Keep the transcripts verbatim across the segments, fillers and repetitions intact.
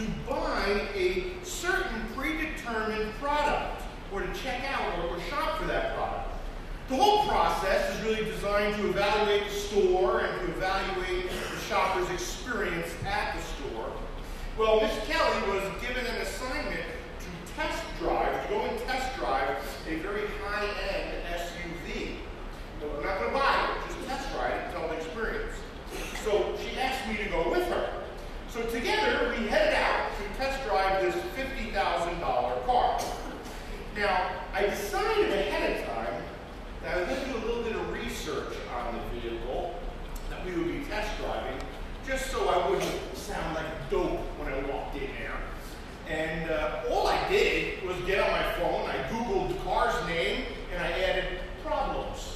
to buy a certain predetermined product or to check out or, or shop for that product. The whole process is really designed to evaluate the store and to evaluate the shopper's experience at the store. Well, Miss Kelly was given an assignment to test drive, to go and test drive a very high-end S U V. But we're not going to buy it, just test drive it and tell the experience. So she asked me to go with her. So together we headed out to test drive this fifty thousand dollar car. Now, I decided ahead of time that I was going to do a little bit of research on the vehicle that we would be test driving, just so I wouldn't sound like a dope when I walked in there. And uh, all I did was get on my phone, I Googled the car's name, and I added problems.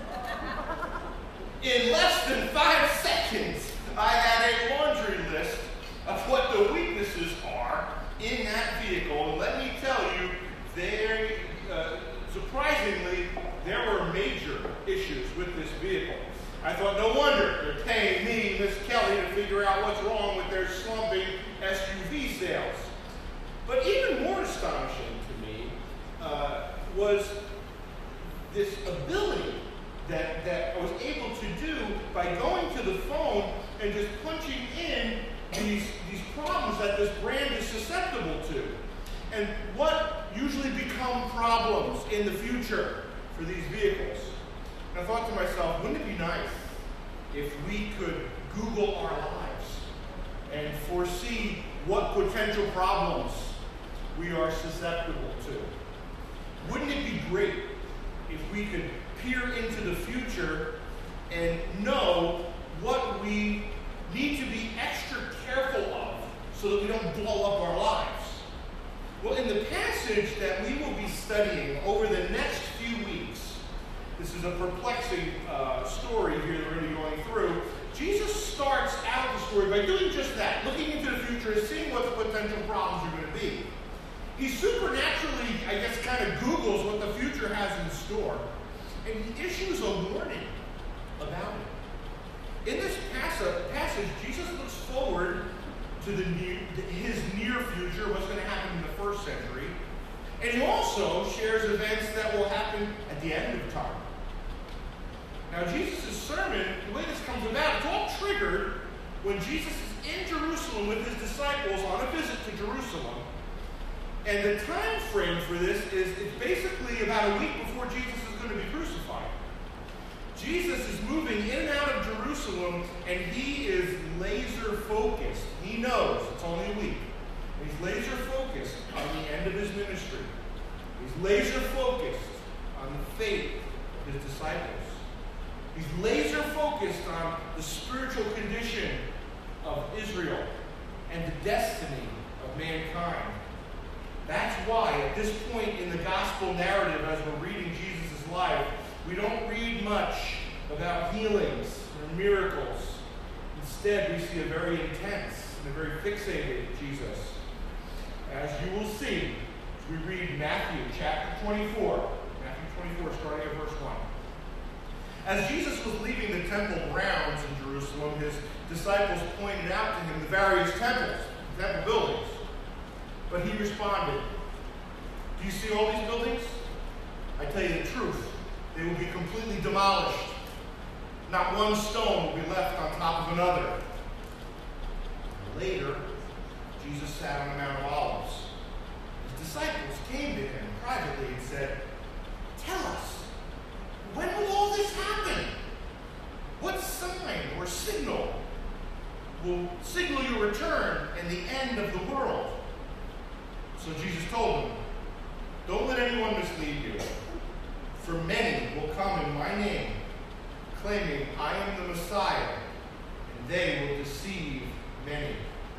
In less than five seconds, I had a laundry list of what the weaknesses are in that vehicle. And let me tell you, they, uh, surprisingly, there were major issues with this vehicle. I thought, no wonder they're paying me, Miss Kelly, to figure out what's wrong with their slumping S U V sales. But even more astonishing to me uh, was this ability that, that I was able to do by going to the phone and just punching in these, these problems that this brand is susceptible to. And what usually become problems in the future for these vehicles. And I thought to myself, wouldn't it be nice if we could Google our lives and foresee what potential problems we are susceptible to? Wouldn't it be great if we could peer into the future and know what we need to be extra careful of so that we don't blow up our lives? Well, in the passage that we will be studying over the next few weeks, this is a perplexing uh, story here that we're going to be going through. Jesus starts out the story by doing just that, looking into the future and seeing what the potential problems are going to be. He supernaturally, I guess, kind of Googles what the future has in store, and he issues a warning about it. In this passage, Jesus looks forward to the near, his near future, what's going to happen in the first century, and he also shares events that will happen at the end of time. Now, Jesus' sermon, the way this comes about, it's all triggered when Jesus is in Jerusalem with his disciples on a visit to Jerusalem. And the time frame for this is it's basically about a week before Jesus is going to be crucified. Jesus is moving in and out of Jerusalem, and he is laser focused. He knows it's only a week. He's laser focused on the end of his ministry. He's laser focused on the faith of his disciples. He's laser focused on the spiritual condition of Israel and the destiny of mankind. That's why at this point in the gospel narrative, as we're reading Jesus' life, we don't read much about healings or miracles. Instead, we see a very intense and a very fixated Jesus. As you will see, we read Matthew chapter twenty-four. Matthew twenty-four, starting at verse one. As Jesus was leaving the temple grounds in Jerusalem, his disciples pointed out to him the various temples, temple buildings. But he responded, "Do you see all these buildings? I tell you the truth, they will be completely demolished. Not one stone will be left on top of another." Later, Jesus sat on the Mount of Olives. His disciples came to him privately and said, "Tell us, when will all this happen? What sign or signal will signal your return and the end of the world?" So Jesus told them, "Don't let anyone mislead you. For many will come in my name, claiming I am the Messiah, and they will deceive many."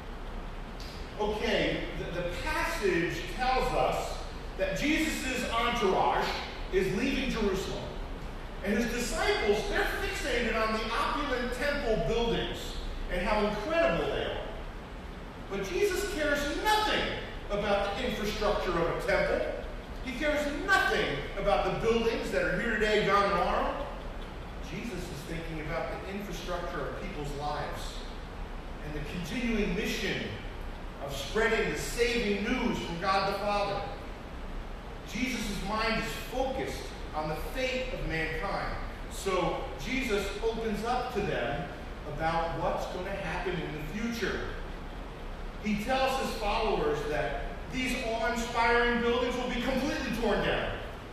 Okay, the, the passage tells us that Jesus' entourage is leaving Jerusalem. And his disciples, they're fixated on the opulent temple buildings and how incredible they are. But Jesus cares nothing about the infrastructure of a temple. He cares nothing about the buildings that are here today, gone tomorrow. Jesus is thinking about the infrastructure of people's lives and the continuing mission of spreading the saving news from God the Father. Jesus' mind is focused on the fate of mankind. So Jesus opens up to them about what's going to happen in the future. He tells his followers that these awe-inspiring buildings will be completely torn down.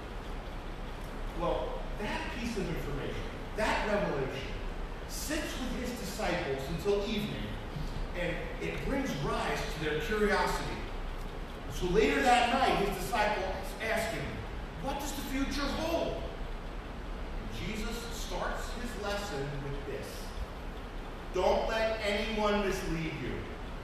Well, that piece of information, that revelation, sits with his disciples until evening, and it brings rise to their curiosity. So later that night, his disciples ask him, what does the future hold? And Jesus starts his lesson with this. Don't let anyone mislead you.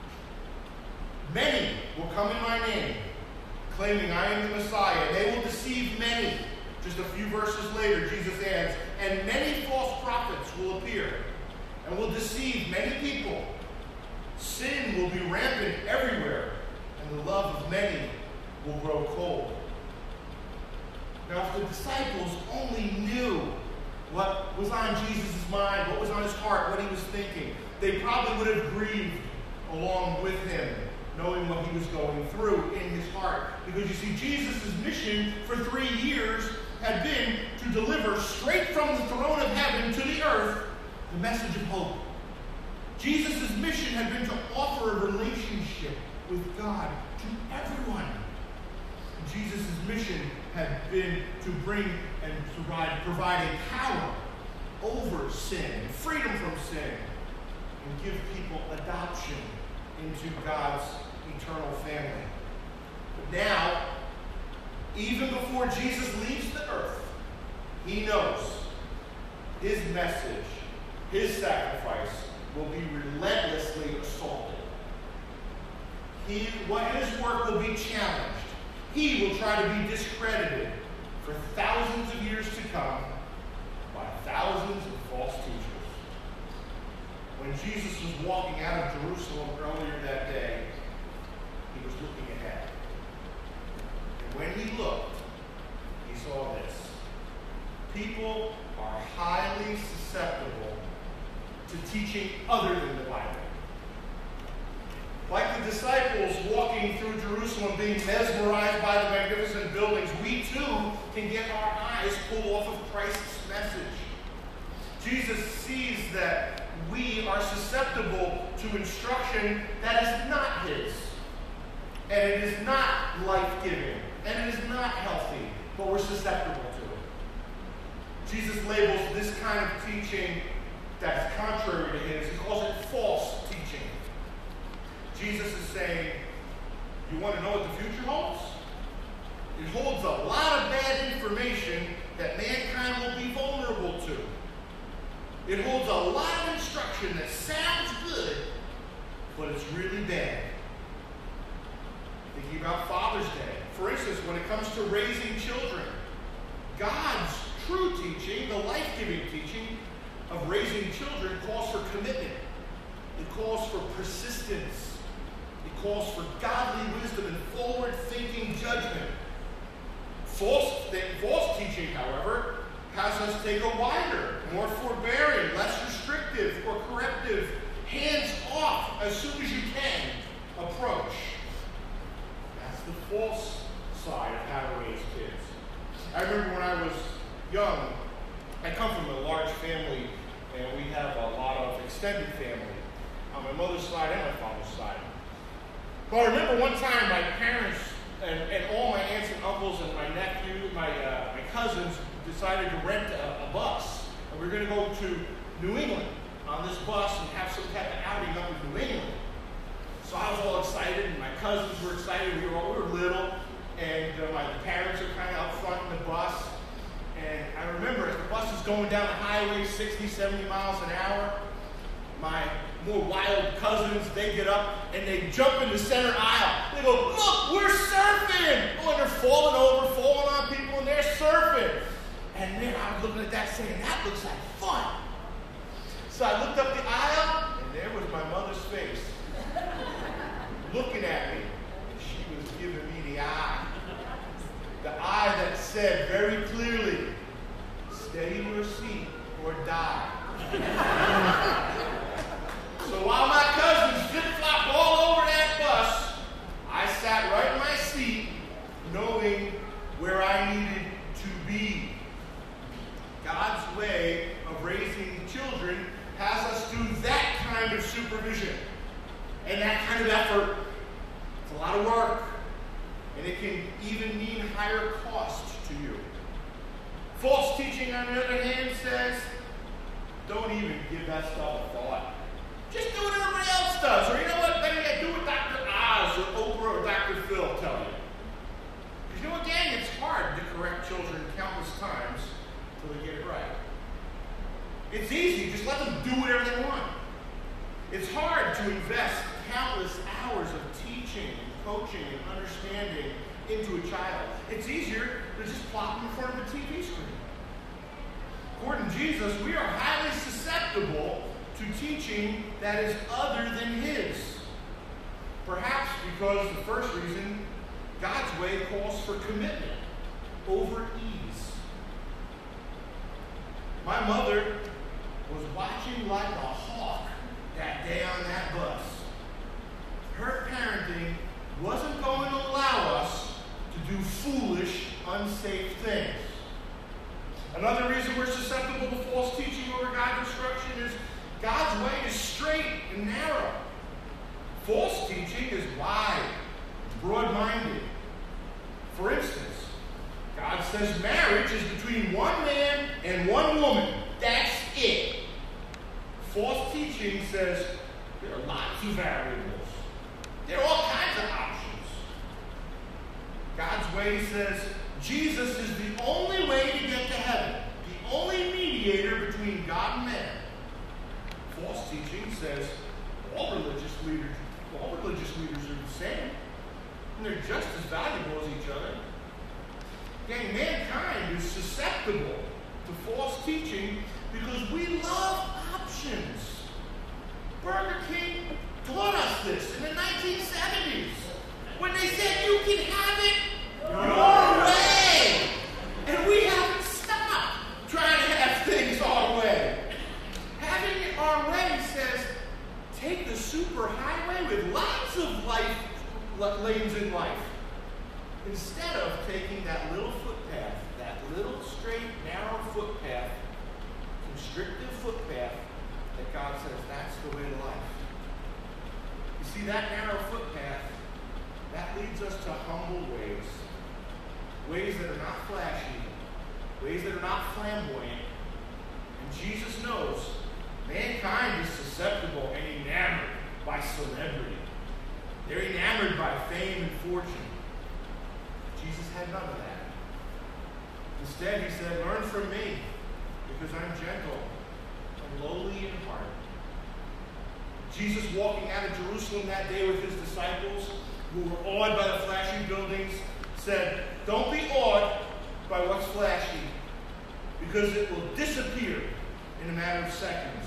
Many will come in my name, claiming I am the Messiah. They will deceive many. Just a few verses later, Jesus adds, and many false prophets will appear and will deceive many people. Sin will be rampant everywhere, and the love of many will grow cold. Now, if the disciples only knew what was on Jesus' mind, what was on his heart, what he was thinking, they probably would have grieved along with him, knowing what he was going through in his heart. Because you see, Jesus' mission for three years had been to deliver straight from the throne of heaven to the earth the message of hope. Jesus' mission had been to offer a relationship with God to everyone. Jesus' mission had been to bring and provide, provide a power over sin, freedom from sin, and give people adoption into God's eternal family. But now, even before Jesus leaves the earth, he knows his message, his sacrifice, will be relentlessly assaulted. He, what his work will be challenged. He will try to be discredited for thousands of years to come by thousands of false teachers. When Jesus was walking out of Jerusalem earlier that day, he was looking ahead. And when he looked, he saw this. People are highly susceptible to teaching other than the Bible. Like the disciples walking through Jerusalem being mesmerized by the magnificent buildings, we too can get our eyes pulled off of Christ's message. Jesus sees that we are susceptible to instruction that is not his. And it is not life-giving. And it is not healthy. But we're susceptible to it. Jesus labels this kind of teaching that's contrary to his. He calls it false teaching. Jesus is saying, you want to know what the future holds? It holds a lot of bad information that mankind will be vulnerable to. It holds a lot of instruction that sounds good, but it's really bad. Thinking about Father's Day. For instance, when it comes to raising children, God's true teaching, the life-giving teaching of raising children, calls for commitment. It calls for persistence. It calls for godly wisdom and forward-thinking judgment. False, false teaching, however, has us take a wider, more forbearing, less restrictive or corrective, hands-off, as soon as you can, approach. That's the false side of how to raise kids. I remember when I was young, I come from a large family, and we have a lot of extended family on my mother's side and my father's side. But I remember one time my parents and, and all my aunts and uncles and my nephew, my uh, my cousins decided to rent a, a bus. And we were going to go to New England on this bus and have some type of outing up in New England. So I was all excited, and my cousins were excited. We were all we were little, and uh, my parents are kind of out front in the bus. And I remember as the bus is going down the highway, sixty, seventy miles an hour, my more wild cousins, they get up and they jump in the center aisle. They go, look, we're surfing! Oh, and they're falling over, falling on people, and they're surfing. And man, I was looking at that saying, that looks like fun. So I looked up the aisle, and there was my mother's face, looking at me. And she was giving me the eye. The eye that said very clearly, stay in your seat or die. So while my cousins flip-flopped all over that bus, And that kind of effort, it's a lot of work. And it can even mean higher cost to you. False teaching, on the other hand, says, don't even give that stuff a thought. Just do what everybody else does. Or you know what? Better yet, do what Doctor Oz or Oprah or Doctor Phil tell you. Because you know, again, it's hard to correct children countless times until they get it right. It's easy. Just let them do whatever they want. It's hard to invest countless hours of teaching and coaching and understanding into a child. It's easier to just plop them in front of a T V screen. According to Jesus, we are highly susceptible to teaching that is other than his. Perhaps because the first reason, God's way calls for commitment over ease. My mother was watching like a hawk that day on that bus. Her parenting wasn't going to allow us to do foolish, unsafe things. Another reason we're susceptible to false teaching over God's instruction is God's way is straight and narrow. False teaching is wide, broad-minded. For instance, God says marriage is between one man and one woman. That's it. False teaching says there are lots of variables. There are all kinds of options. God's way says Jesus is the only way to get to heaven, the only mediator between God and man. False teaching says all religious leaders, all religious leaders are the same, and they're just as valuable as each other. Again, mankind is susceptible to false teaching because we love options. Burger King taught us this in the nineteen seventies when they said you can have it your way. And we haven't stopped trying to have things our way. Having it our way says take the super highway with lots of life lanes in life, instead of taking that little footpath, that little straight, narrow footpath, constrictive footpath that God says that's the way to life. You see, that narrow footpath, that leads us to humble ways. Ways that are not flashy, ways that are not flamboyant. And Jesus knows mankind is susceptible and enamored by celebrity. They're enamored by fame and fortune. Jesus had none of that. Instead, he said, learn from me, because I'm gentle and lowly in heart. Jesus, walking out of Jerusalem that day with his disciples, who were awed by the flashy buildings, said, don't be awed by what's flashy, because it will disappear in a matter of seconds.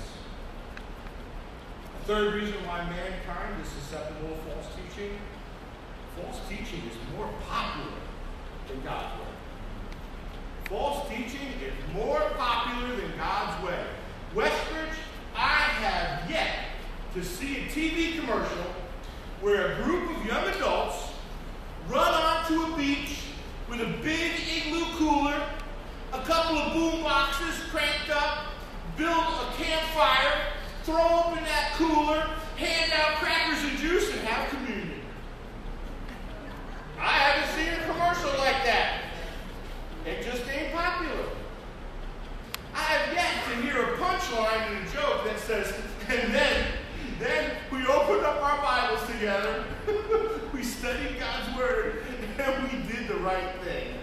A third reason why mankind is susceptible to false teaching, false teaching is more popular than God's way. False teaching is more popular than God's way. Westbridge, I have yet to see a T V commercial where a group of young adults run onto a beach with a big igloo cooler, a couple of boom boxes cranked up, build a campfire, throw open that cooler, hand out crackers and juice, and have communion. I haven't seen a commercial like that. It just ain't popular. I have yet to hear a punchline in a joke that says, and then, then we opened up our Bibles together, we studied God's Word, and we did the right thing.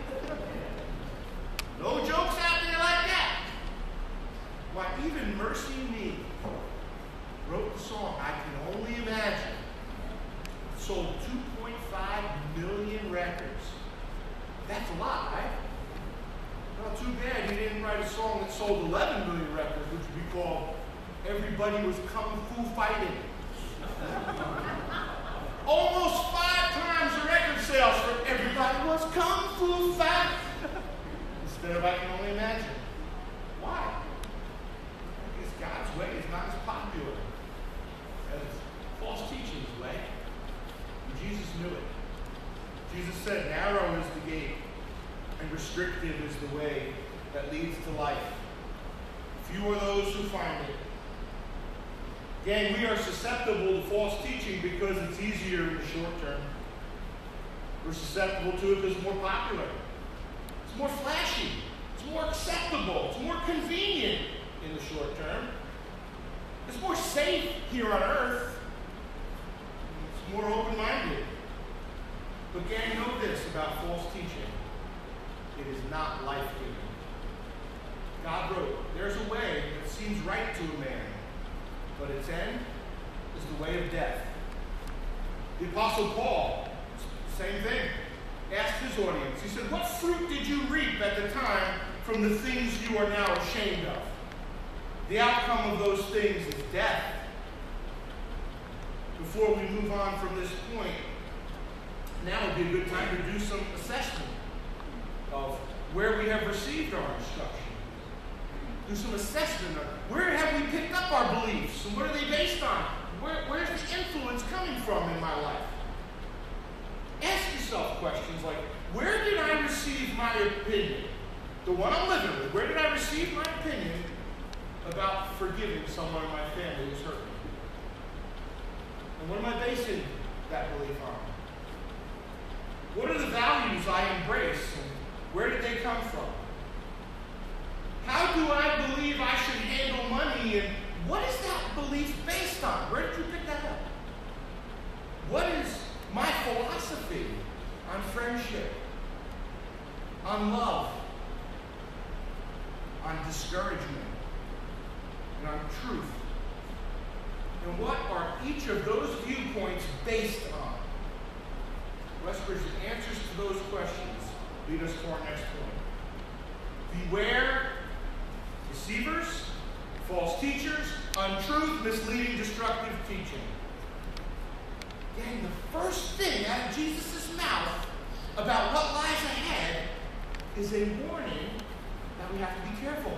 No jokes out there like that. Why, even Mercy Me wrote the song, I Can Only Imagine. Sold two point five million records. That's a lot, right? Well, too bad he didn't write a song that sold eleven million records, which would be called Everybody Was Kung Fu Fighting. Almost five times the record sales for Everybody Was Kung Fu Fighting. Instead of I Can Only Imagine. Why? Because God's way is not as popular as false teaching's way. And Jesus knew it. Jesus said, narrow is the gate, and restrictive is the way that leads to life. Few are those who find it. Gang, we are susceptible to false teaching because it's easier in the short term. We're susceptible to it because it's more popular. It's more flashy. It's more acceptable. It's more convenient in the short term. It's more safe here on earth. It's more open-minded. But gang, know this about false teaching. It is not life-giving. God wrote, there's a way that seems right to a man, but its end is the way of death. The Apostle Paul, same thing, asked his audience. He said, what fruit did you reap at the time from the things you are now ashamed of? The outcome of those things is death. Before we move on from this point, now would be a good time to do some assessment of where we have received our instruction. Do some assessment of where have we picked up our beliefs and what are they based on? Where, where's the influence coming from in my life? Ask yourself questions like, where did I receive my opinion? The one I'm living with, where did I receive my opinion about forgiving someone in my family who's hurt me? And what am I basing that belief on? What are the values I embrace and where did they come from? How do I believe I should handle money and what is that belief based on? Where did you pick that up? What is my philosophy on friendship, on love, on discouragement, and on truth? And what are each of those viewpoints based on? Westbridge, the answers to those questions lead us to our next point. Beware deceivers, false teachers, untruth, misleading, destructive teaching. Gang, the first thing out of Jesus' mouth about what lies ahead is a warning that we have to be careful.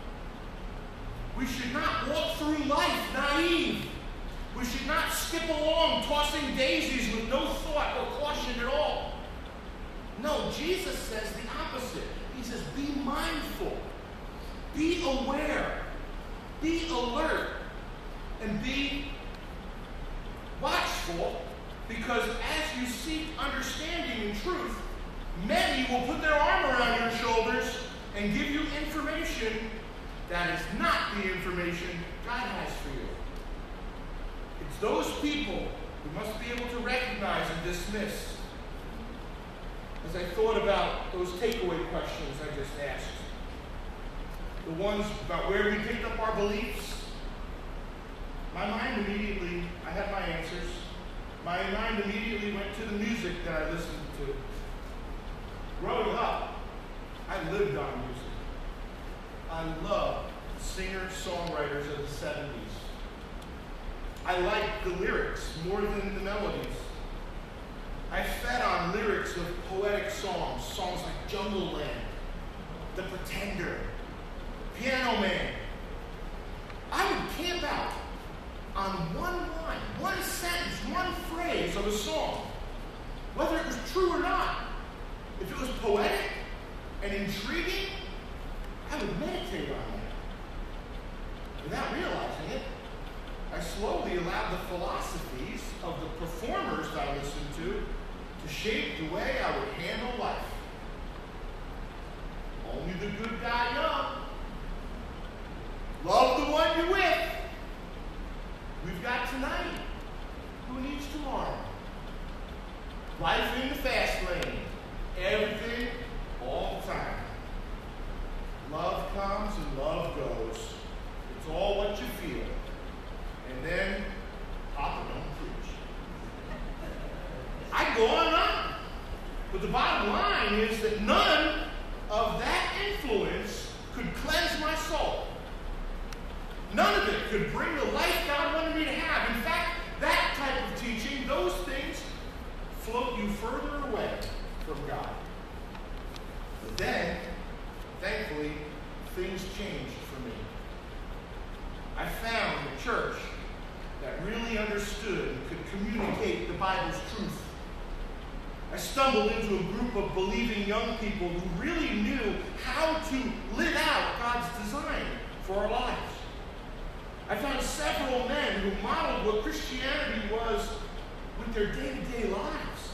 We should not walk through life naive. We should not skip along tossing daisies with no thought or caution at all. No, Jesus says the opposite. He says, be mindful, be aware, be alert, and be watchful, because as you seek understanding and truth, many will put their arm around your shoulders and give you information that is not the information God has for you. It's those people we must be able to recognize and dismiss. As I thought about those takeaway questions I just asked, the ones about where we picked up our beliefs, my mind immediately, I had my answers, my mind immediately went to the music that I listened to. Growing up, I lived on music. I loved singer-songwriters of the seventies. I liked the lyrics more than the melodies. I fed on lyrics of poetic songs, songs like Jungle Land, The Pretender, Piano Man. I would camp out on one line, one sentence, one phrase of a song, whether it was true or not. If it was poetic and intriguing, I would meditate on that. Without realizing it, I slowly allowed the philosophies of the performers that I listened to to shape the way I would handle life. Only the good die young. Love the one you're with. We've got tonight. Who needs tomorrow? Life in the fast lane. Everything, all the time. Love comes and love goes. It's all what you feel. And then, Papa don't preach. I can go on and on. But the bottom line is that none of that influence could cleanse my soul. None of it could bring the life God wanted me to have. In fact, that type of teaching, those things, float you further away from God. But then, thankfully, things changed for me. I found a church that really understood and could communicate the Bible's truth. I stumbled into a group of believing young people who really knew how to live out God's design for our lives. I found several men who modeled what Christianity was with their day-to-day lives.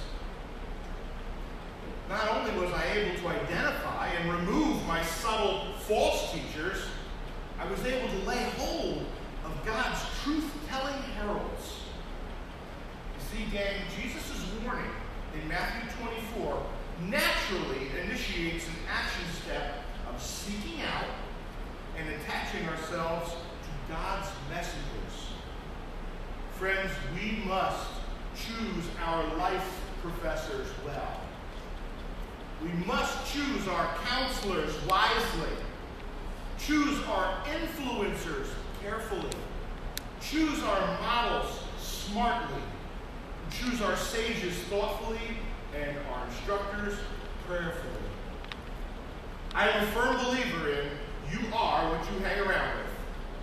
Not only was I able to identify and remove my subtle false teachers, I was able to lay hold of God's truth-telling heralds. You see, gang, Jesus' warning in Matthew twenty-four naturally initiates an action step of seeking out and attaching ourselves to God's messengers. Friends, we must choose our life professors well. We must choose our counselors wisely. Choose our influencers carefully. Choose our models smartly. Choose our sages thoughtfully and our instructors prayerfully. I am a firm believer in you are what you hang around with.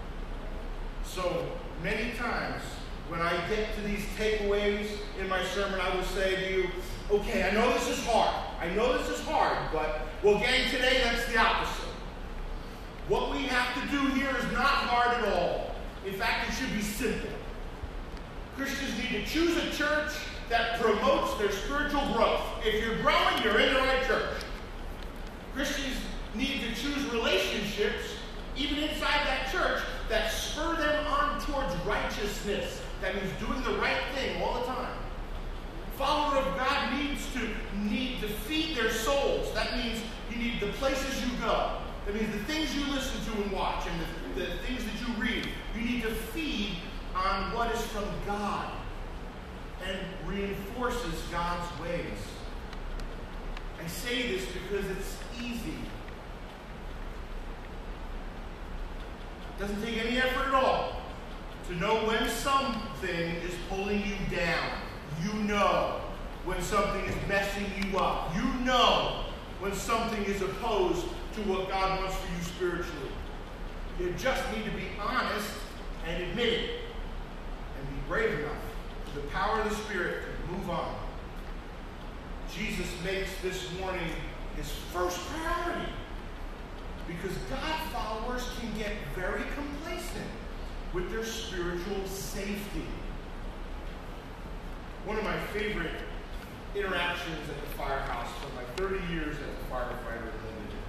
So many times when I get to these takeaways in my sermon, I will say to you, okay, I know this is hard. I know this is hard, but, well, gang, today that's the opposite. What we have to do here is not hard at all. In fact, it should be simple. Christians need to choose a church that promotes their spiritual growth. If you're growing, you're in the right church. Christians need to choose relationships, even inside that church, that spur them on towards righteousness. That means doing the right thing all the time. Follower of God needs to need to feed their souls. That means you need the places you go. That means the things you listen to and watch and the, the things that you read. You need to feed on what is from God and reinforces God's ways. I say this because it's easy. It doesn't take any effort at all to know when something is pulling you down. You know when something is messing you up. You know when something is opposed to what God wants for you spiritually. You just need to be honest and admit it and be brave enough for the power of the Spirit to move on. Jesus makes this warning his first priority because God followers can get very complacent with their spiritual safety. One of my favorite interactions at the firehouse for my thirty years as a firefighter in Linden.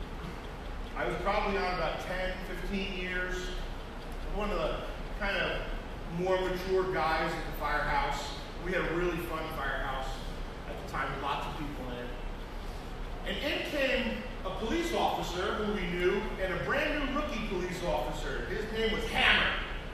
I was probably on about ten, fifteen years. One of the kind of more mature guys at the firehouse. We had a really fun firehouse at the time with lots of people in it. And in came a police officer who we knew and a brand new rookie police officer. His name was Hammer.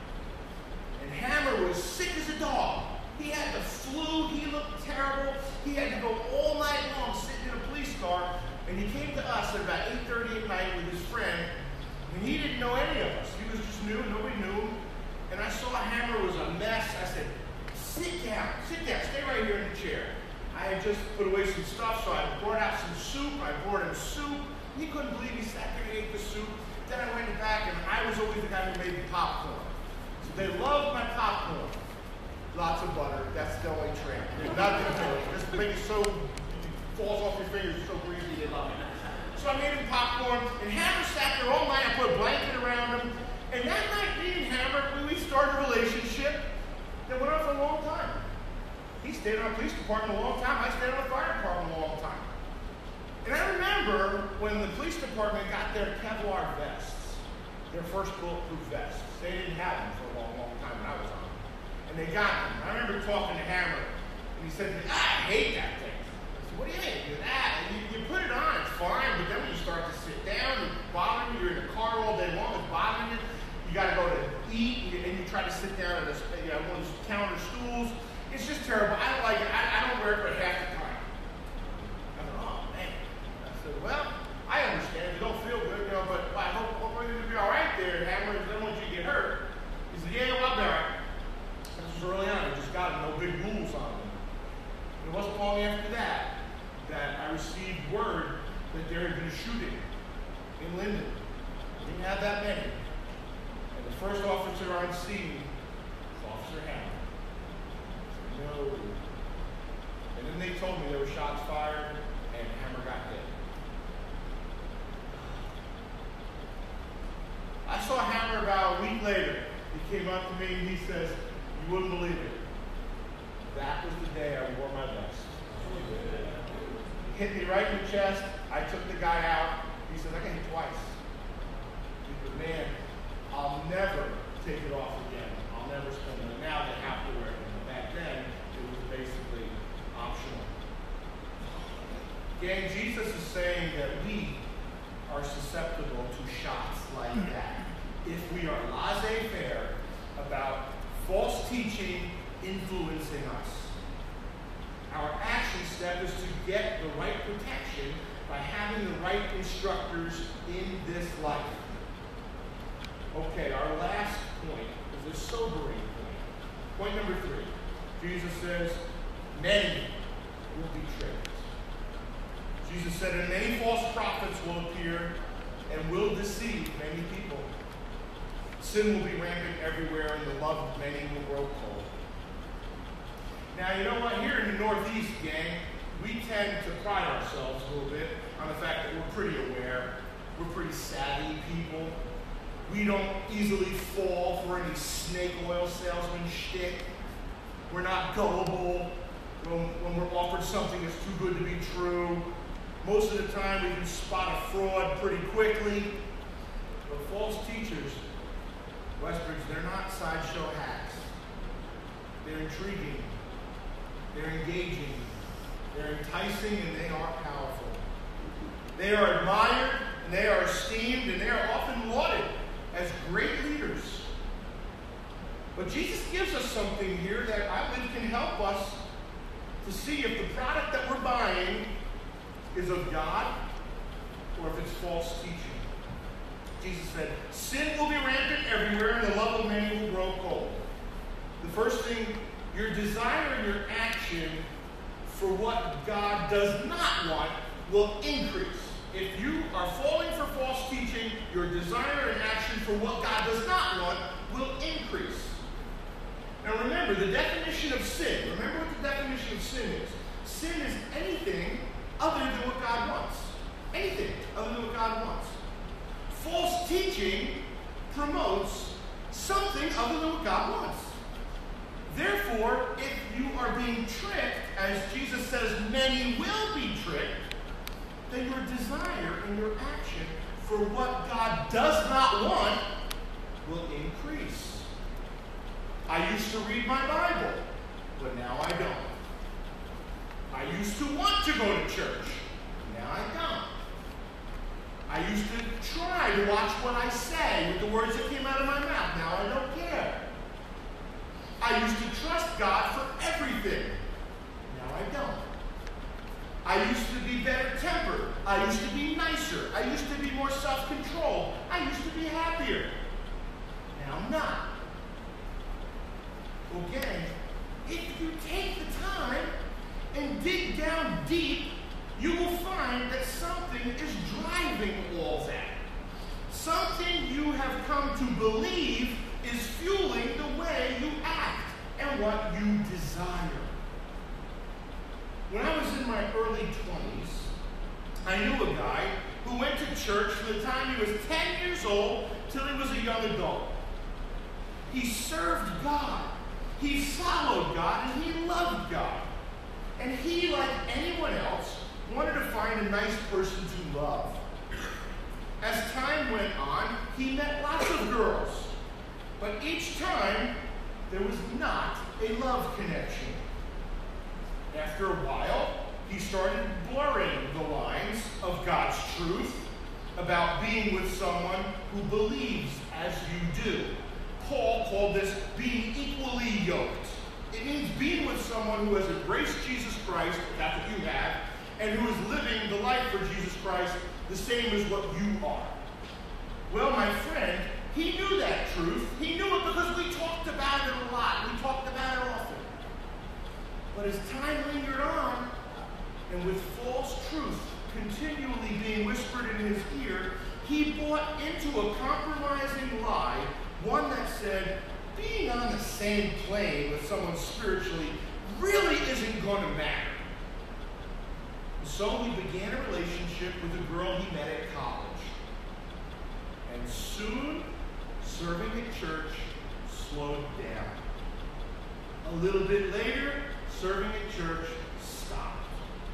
And Hammer was sick as a dog. He had the flu, he looked terrible. He had to go all night long sitting in a police car. And he came to us at about eight thirty at night with his friend. And he didn't know any of us. He was just new, nobody knew him. And I saw Hammer was a mess. I said, sit down, sit down, stay right here in the chair. I had just put away some stuff, so I brought out some soup. I brought him soup. He couldn't believe he sat there and ate the soup. Then I went back, and I was always the guy who made the popcorn. So they loved my popcorn. Lots of butter. That's the only trick. There's nothing to it. Just make it so it falls off your fingers. It's so greasy. They love it. So I made him popcorn, and Hammer sat there all night. I put a blanket around him. And that night, me and Hammer, we started a relationship that went on for a long time. He stayed on the police department a long time. I stayed on the fire department a long time. And I remember when the police department got their Kevlar vests, their first bulletproof vests. They didn't have them for a long, long time when I was on. And they got them. I remember talking to Hammer, and he said to me, ah, I hate that thing. I said, what do you hate? He said, ah, you, you put it on, it's fine, but then when you start to sit down, it's bothering you, you're in the car all day long, it's bothering you. You got to go to eat, and you, and you try to sit down at a, you know, one of those counter stools. It's just terrible. I don't like it. I, I don't wear it for half the time. I said, oh, man. I said, well, I understand. You don't feel good, you know, but I hope we're going to be all right there, Hammer. I don't want you to get hurt. He said, yeah, well, I'll be all right. This was early on. I just got no big rules on them. And it wasn't long after that that I received word that there had been a shooting in Linden. We didn't have that many. And the first officer on scene was Officer Hammer. No. And then they told me there were shots fired and Hammer got hit. I saw Hammer about a week later. He came me, he says, you wouldn't believe it. That was the day I wore my vest. Hit me right in the chest. I took the guy out. He said, I got hit twice. He said, man, I'll never take it off again. I'll never spend it. Now they have to wear it. And back then, it was basically optional. Gang, Jesus is saying that we are susceptible to shots like that if we are laissez-faire about false teaching influencing us. Our action step is to get the right protection by having the right instructors in this life. Okay, our last point is a sobering point. Point number three. Jesus says, many will be tricked. Jesus said, and many false prophets will appear and will deceive many people. Sin will be rampant everywhere, and the love of many will grow cold. Now, you know what? Here in the Northeast, gang, we tend to pride ourselves a little bit on the fact that we're pretty aware. We're pretty savvy people. We don't easily fall for any snake oil salesman shtick. We're not gullible when, when we're offered something that's too good to be true. Most of the time, we can spot a fraud pretty quickly. But false teachers, Westbridge, they're not sideshow hacks. They're intriguing. They're engaging. They're enticing, and they are powerful. They are admired, and they are esteemed, and they are often lauded as great leaders. But Jesus gives us something here that I believe can help us to see if the product that we're buying is of God or if it's false teaching. Jesus said, sin will be rampant everywhere, and the love of many will grow cold. The first thing, your desire and your action for what God does not want will increase. If you are falling for false teaching, your desire and action for what God does not want will increase. Now remember, the definition of sin, remember what the definition of sin is. Sin is anything other than what God wants. Anything other than what God wants. False teaching promotes something other than what God wants. Therefore, if you are being tricked, as Jesus says, many will be tricked, then your desire and your action for what God does not want will increase. I used to read my Bible, but now I don't. I used to want to go to church, now I don't. I used to try to watch what I say with the words that came out of my mouth, now I don't care. I used to trust God for everything, now I don't. I used to be better tempered. I used to be nicer. I used to be more self-controlled. I used to be happier. Now I'm not. Again, if you take the time and dig down deep, you will find that something is driving all that. Something you have come to believe is fueling the way you act and what you desire. When I was in my early twenties, I knew a guy who went to church from the time he was ten years old till he was a young adult. He served God. He followed God, and he loved God. And he, like anyone else, wanted to find a nice person to love. As time went on, he met lots of girls. But each time, there was not a love connection. After a while, he started blurring the lines of God's truth about being with someone who believes as you do. Paul called this being equally yoked. It means being with someone who has embraced Jesus Christ, that's what you have, and who is living the life for Jesus Christ the same as what you are. Well, my friend, he knew that truth. He knew it because we talked about it a lot. We talked about it often. But as time lingered on, and with false truth continually being whispered in his ear, he bought into a compromising lie, one that said, being on the same plane with someone spiritually really isn't going to matter. So he began a relationship with a girl he met at college. And soon, serving at church slowed down. A little bit later, serving at church stopped.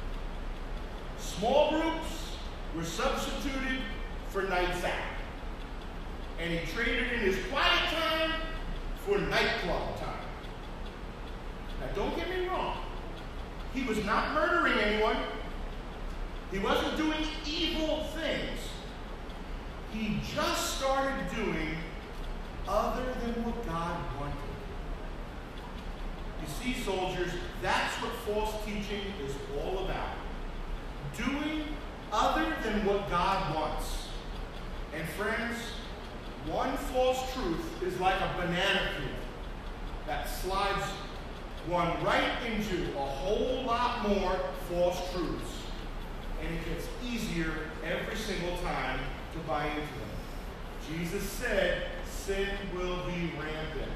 Small groups were substituted for nights out. And he traded in his quiet time for nightclub time. Now, don't get me wrong. He was not murdering anyone. He wasn't doing evil things. He just started doing other than what God wanted. You see, soldiers, that's what false teaching is all about. Doing other than what God wants. And friends, one false truth is like a banana peel that slides one right into a whole lot more false truths. And it gets easier every single time to buy into them. Jesus said, sin will be rampant.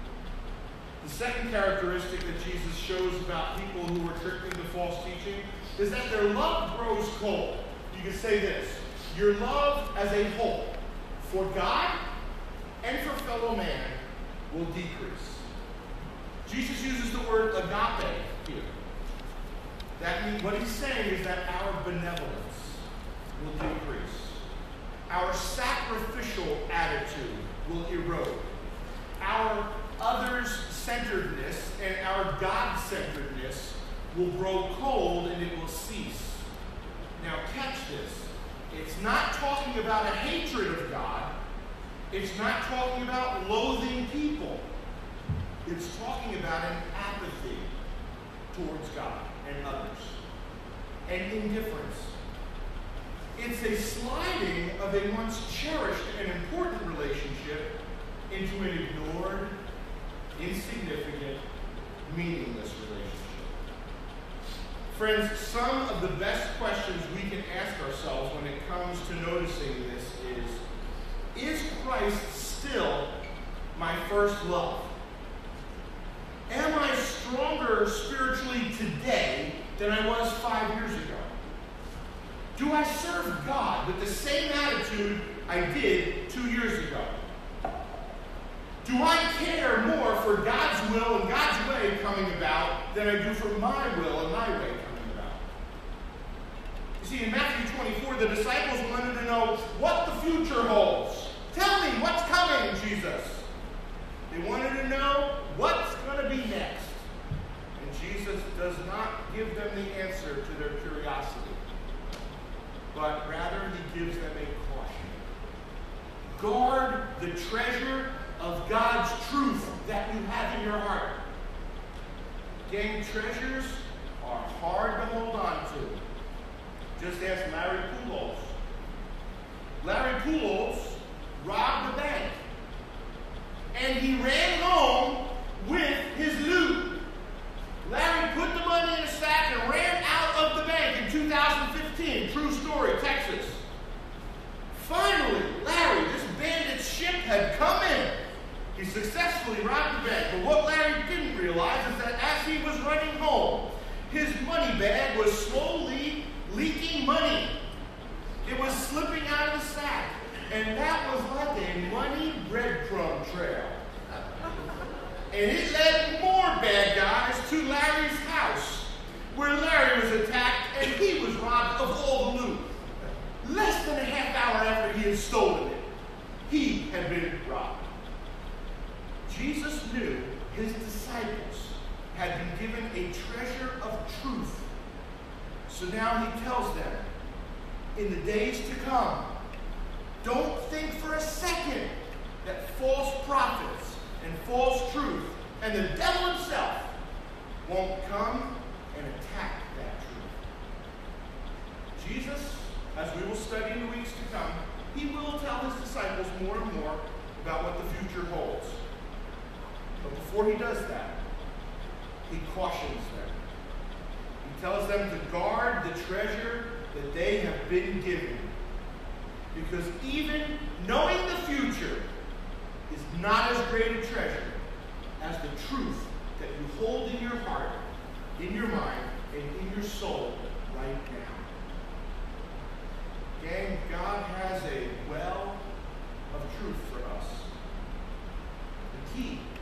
The second characteristic that Jesus shows about people who are tricked into false teaching is that their love grows cold. You can say this: your love as a whole for God and for fellow man will decrease. Jesus uses the word agape here. That means what he's saying is that our benevolence will decrease. Our sacrificial attitude will erode. Our others-centeredness and our God-centeredness will grow cold and it will cease. Now catch this. It's not talking about a hatred of God. It's not talking about loathing people. It's talking about an apathy towards God and others. And indifference. It's a sliding of a once cherished and important relationship into an ignored, insignificant, meaningless relationship. Friends, some of the best questions we can ask ourselves when it comes to noticing this is, is Christ still my first love? Am I stronger spiritually today than I was five years ago? Do I serve God with the same attitude I did two years ago? Do I care more for God's will and God's way coming about than I do for my will and my way coming about? You see, in Matthew twenty-four, the disciples wanted to know what the future holds. Tell me what's coming, Jesus. They wanted to know what's going to be next. And Jesus does not give them the answer to their curiosity, but rather he gives them a caution. Guard the treasure of God's truth that you have in your heart. Gang, treasures are hard to hold on to. Just ask Larry Poulos. Larry Poulos robbed a bank. And he ran home with his loot. Larry put the money in a sack and ran out of the bank in two thousand fifteen. True story, Texas. Finally, Larry, this bandit ship had come in. He successfully robbed the bank. But what Larry didn't realize is that as he was running home, his money bag was slowly leaking money. It was slipping out of the sack. And that was like a money breadcrumb trail. And it led more bad guys to Larry's house, where Larry was attacked and he was robbed of all the loot. Less than a half hour after he had stolen it, he had been robbed. Jesus knew his disciples had been given a treasure of truth. So now he tells them, in the days to come, don't think for a second that false prophets and false truth and the devil himself won't come and attack that truth. Jesus, as we will study in the weeks to come, he will tell his disciples more and more about what the future holds. But before he does that, he cautions them. He tells them to guard the treasure that they have been given. Because even knowing the future is not as great a treasure as the truth that you hold in your heart, in your mind, and in your soul right now. Gang, God has a well of truth for us. The key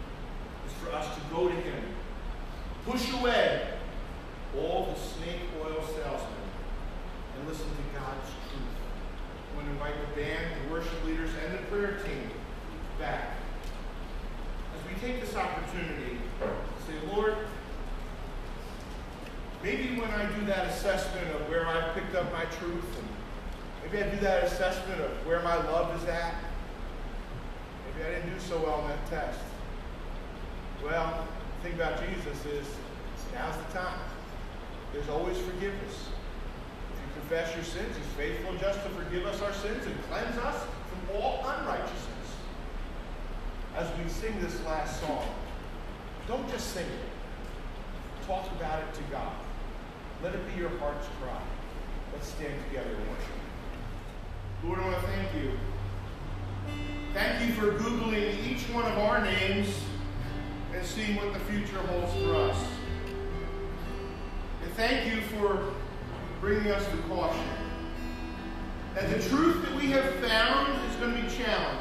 all the snake oil salesmen and listen to God's truth. I want to invite the band, the worship leaders, and the prayer team back. As we take this opportunity to say, Lord, maybe when I do that assessment of where I've picked up my truth, and maybe I do that assessment of where my love is at, maybe I didn't do so well on that test. Well, the thing about Jesus is, now's the time. There's always forgiveness. If you confess your sins, He's faithful and just to forgive us our sins and cleanse us from all unrighteousness. As we sing this last song, don't just sing it. Talk about it to God. Let it be your heart's cry. Let's stand together and worship. Lord, I want to thank you. Thank you for Googling each one of our names and seeing what the future holds for us. And thank you for bringing us to caution. That the truth that we have found is going to be challenged.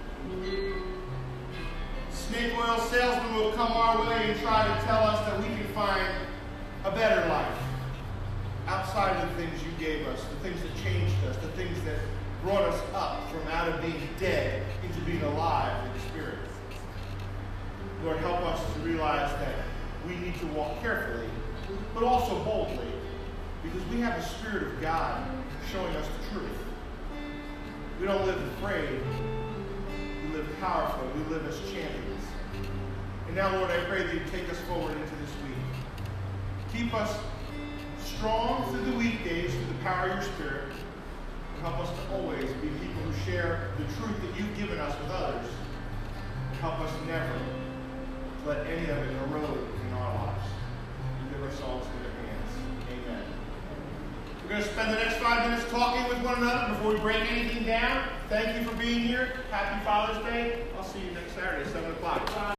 Snake oil salesmen will come our way and try to tell us that we can find a better life outside of the things you gave us, the things that changed us, the things that brought us up from out of being dead into being alive in the Spirit. Lord, help us to realize that we need to walk carefully, but also boldly, because we have the Spirit of God showing us the truth. We don't live afraid. We live powerful. We live as champions. And now, Lord, I pray that you take us forward into this week. Keep us strong through the weekdays through the power of your Spirit. And help us to always be people who share the truth that you've given us with others. And help us never let any of it erode in our lives. We give ourselves in your hands. Amen. We're going to spend the next five minutes talking with one another before we break anything down. Thank you for being here. Happy Father's Day. I'll see you next Saturday, seven o'clock.